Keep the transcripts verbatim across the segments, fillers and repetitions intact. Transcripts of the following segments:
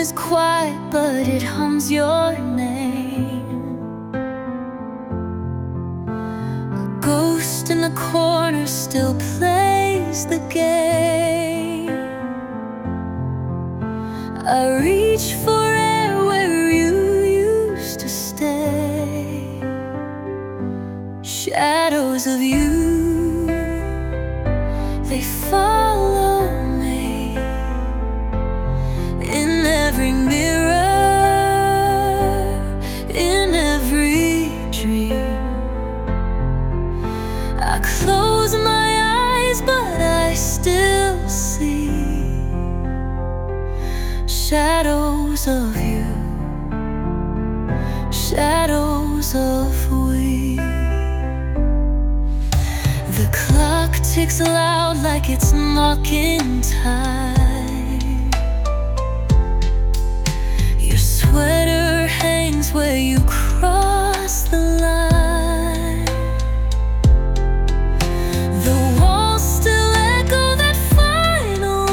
is quiet, but it hums your name. A ghost in the corner still plays the game. I reach for air where you used to stay. Shadows of you, they follow me in every mirror, in every dream. I close my eyes, but I still see shadows of you, shadows of we. The clock ticks loud like it's mocking time. Your sweater hangs where you cross the line. The walls still echo that final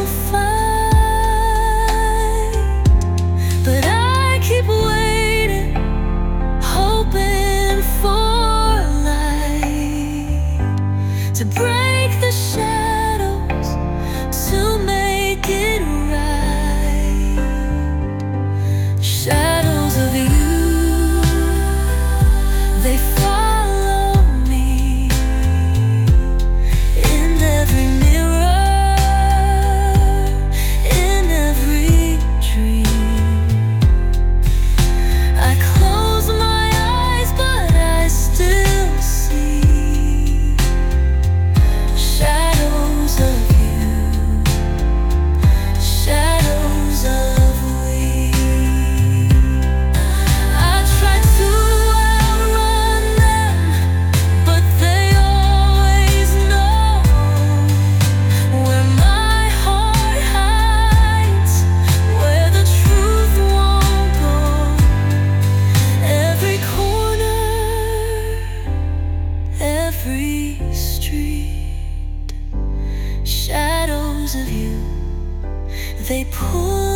fight, but I keep waiting, hoping for light to break the shadows, to make it right. Shadows of you, they follow me in every mirror, in every dream. I close my eyes, but I still see shadows of you, shadows of we. I try to outrun them, but they always know where my heart hides, where the truth won't go. Every corner, every street, shadows of you, they pull